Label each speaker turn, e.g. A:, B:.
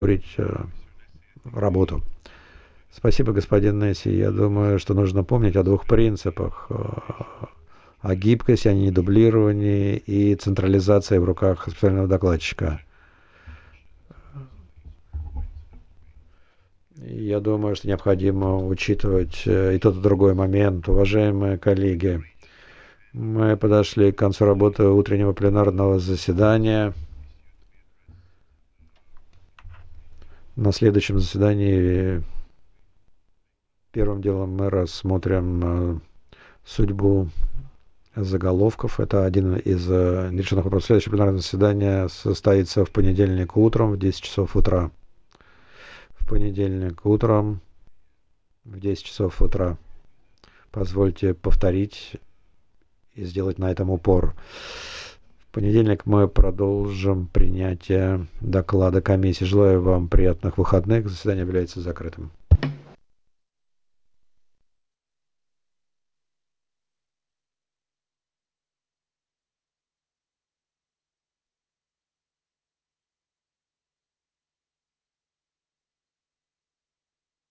A: ускорить работу. Спасибо, господин Несси. Я думаю, что нужно помнить о двух принципах. О гибкости, о недублировании и централизации в руках специального докладчика. Я думаю, что необходимо учитывать и тот, и другой момент. Уважаемые коллеги, мы подошли к концу работы утреннего пленарного заседания. На следующем заседании первым делом мы рассмотрим судьбу заголовков. Это один из нерешенных вопросов. Следующее пленарное заседание состоится в понедельник утром в 10 часов утра. В понедельник утром в 10 часов утра. Позвольте повторить и сделать на этом упор. В понедельник мы продолжим принятие доклада комиссии. Желаю вам приятных выходных. Заседание является закрытым.